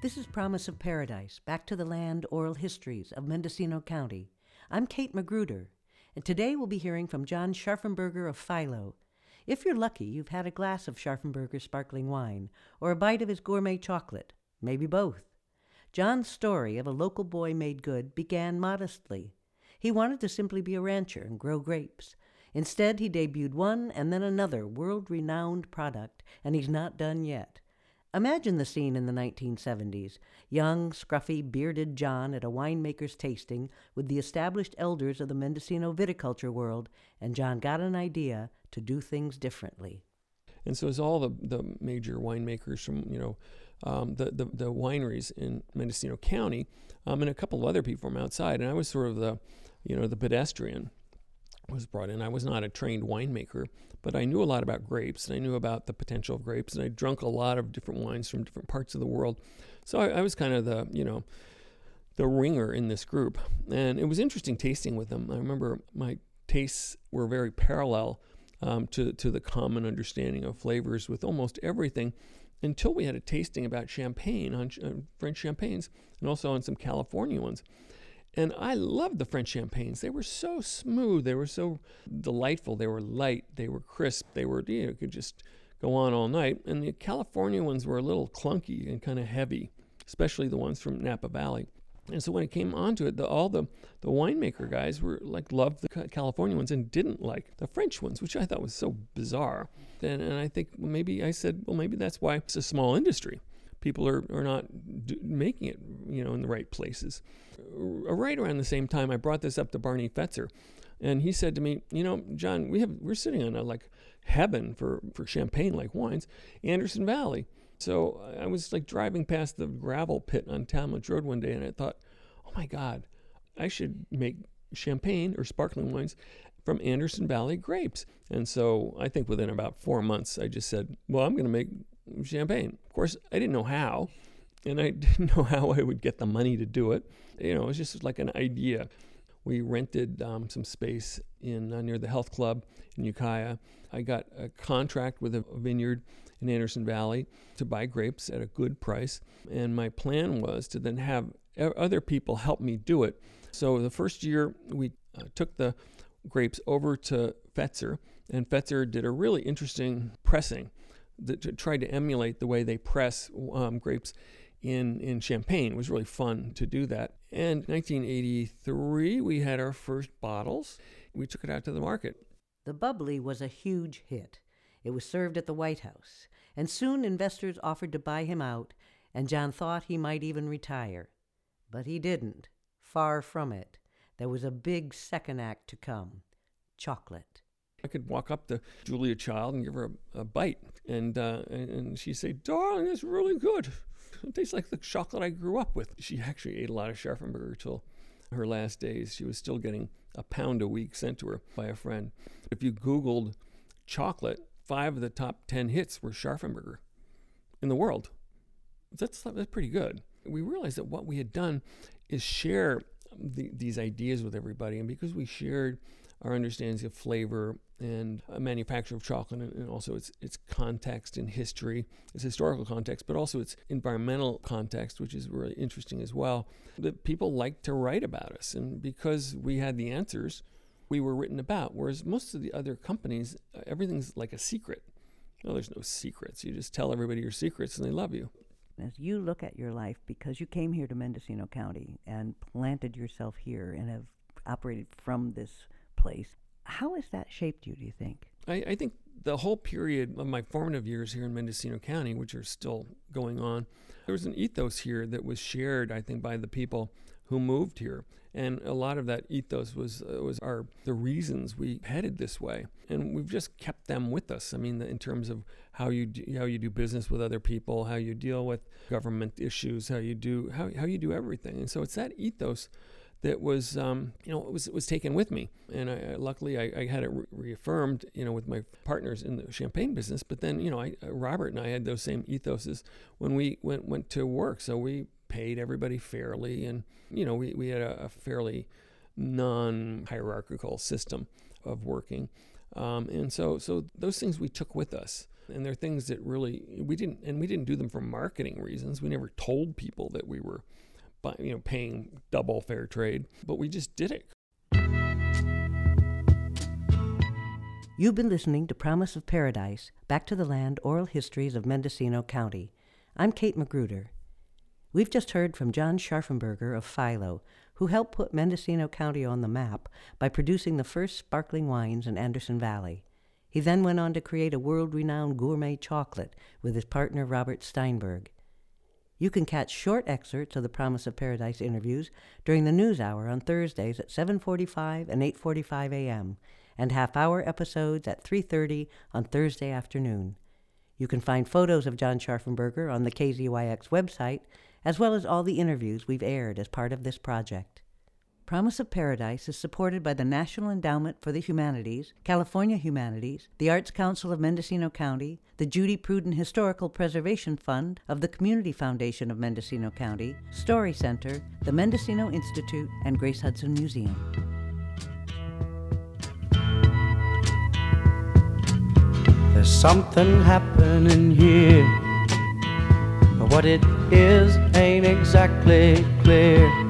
This is Promise of Paradise, Back to the Land Oral Histories of Mendocino County. I'm Kate Magruder, and today we'll be hearing from John Scharfenberger of Philo. If you're lucky, you've had a glass of Scharfenberger's sparkling wine, or a bite of his gourmet chocolate, maybe both. John's story of a local boy made good began modestly. He wanted to simply be a rancher and grow grapes. Instead, he debuted one and then another world-renowned product, and he's not done yet. Imagine the scene in the 1970s. Young, scruffy, bearded John at a winemaker's tasting with the established elders of the Mendocino viticulture world, and John got an idea to do things differently. And so it's all the major winemakers from, the wineries in Mendocino County, and a couple of other people from outside. And I was sort of the pedestrian was brought in. I was not a trained winemaker, but I knew a lot about grapes, and I knew about the potential of grapes, and I drunk a lot of different wines from different parts of the world. So I was kind of the ringer in this group. And it was interesting tasting with them. I remember my tastes were very parallel to the common understanding of flavors with almost everything, until we had a tasting about champagne, on French champagnes, and also on some California ones. And I loved the French champagnes. They were so smooth. They were so delightful. They were light. They were crisp. They were, you could just go on all night. And the California ones were a little clunky and kind of heavy, especially the ones from Napa Valley. And so when it came onto it, all the winemaker guys loved the California ones and didn't like the French ones, which I thought was so bizarre. And I think maybe that's why it's a small industry. People are not making it, in the right places. Right around the same time, I brought this up to Barney Fetzer, and he said to me, John, we're sitting on a heaven for champagne-like wines, Anderson Valley. So I was driving past the gravel pit on Talmadge Road one day, and I thought, oh my God, I should make champagne or sparkling wines from Anderson Valley grapes. And so I think within about 4 months, I just said, well, I'm going to make champagne. Of course, I didn't know how, and I didn't know how I would get the money to do it. It was just like an idea. We rented some space near the health club in Ukiah. I got a contract with a vineyard in Anderson Valley to buy grapes at a good price, and my plan was to then have other people help me do it. So the first year, we took the grapes over to Fetzer, and Fetzer did a really interesting pressing that tried to emulate the way they press grapes in Champagne. It was really fun to do that. And 1983, we had our first bottles. We took it out to the market. The bubbly was a huge hit. It was served at the White House, and soon investors offered to buy him out, and John thought he might even retire. But he didn't. Far from it. There was a big second act to come. Chocolate. I could walk up to Julia Child and give her a bite, and she'd say, "Darling, that's really good. It tastes like the chocolate I grew up with." She actually ate a lot of Scharfenberger till her last days. She was still getting a pound a week sent to her by a friend. If you Googled chocolate, 5 of the top 10 hits were Scharfenberger in the world. That's pretty good. We realized that what we had done is share these ideas with everybody, and because we shared our understandings of flavor and manufacture of chocolate, and also its context in history, its historical context, but also its environmental context, which is really interesting as well, that people liked to write about us. And because we had the answers, we were written about, whereas most of the other companies, everything's like a secret. No, there's no secrets. You just tell everybody your secrets and they love you. As you look at your life, because you came here to Mendocino County and planted yourself here and have operated from this place, how has that shaped you, do you think? I think the whole period of my formative years here in Mendocino County, which are still going on, there was an ethos here that was shared, I think, by the people who moved here. And a lot of that ethos was the reasons we headed this way. And we've just kept them with us. I mean, in terms of how you do business with other people, how you deal with government issues, how you do everything. And so it's that ethos that was, it was taken with me. And luckily I had it reaffirmed, with my partners in the champagne business. But then, Robert and I had those same ethoses when we went to work. So we paid everybody fairly, and, we had a fairly non-hierarchical system of working. And so those things we took with us. And they're things that really we didn't do them for marketing reasons. We never told people that we were paying double fair trade, but we just did it. You've been listening to Promise of Paradise, Back to the Land Oral Histories of Mendocino County. I'm Kate Magruder. We've just heard from John Scharfenberger of Philo, who helped put Mendocino County on the map by producing the first sparkling wines in Anderson Valley. He then went on to create a world-renowned gourmet chocolate with his partner Robert Steinberg. You can catch short excerpts of the Promise of Paradise interviews during the news hour on Thursdays at 7:45 and 8:45 a.m., and half-hour episodes at 3:30 on Thursday afternoon. You can find photos of John Scharfenberger on the KZYX website, as well as all the interviews we've aired as part of this project. Promise of Paradise is supported by the National Endowment for the Humanities, California Humanities, the Arts Council of Mendocino County, the Judy Pruden Historical Preservation Fund of the Community Foundation of Mendocino County, Story Center, the Mendocino Institute, and Grace Hudson Museum. There's something happening here, but what it is ain't exactly clear.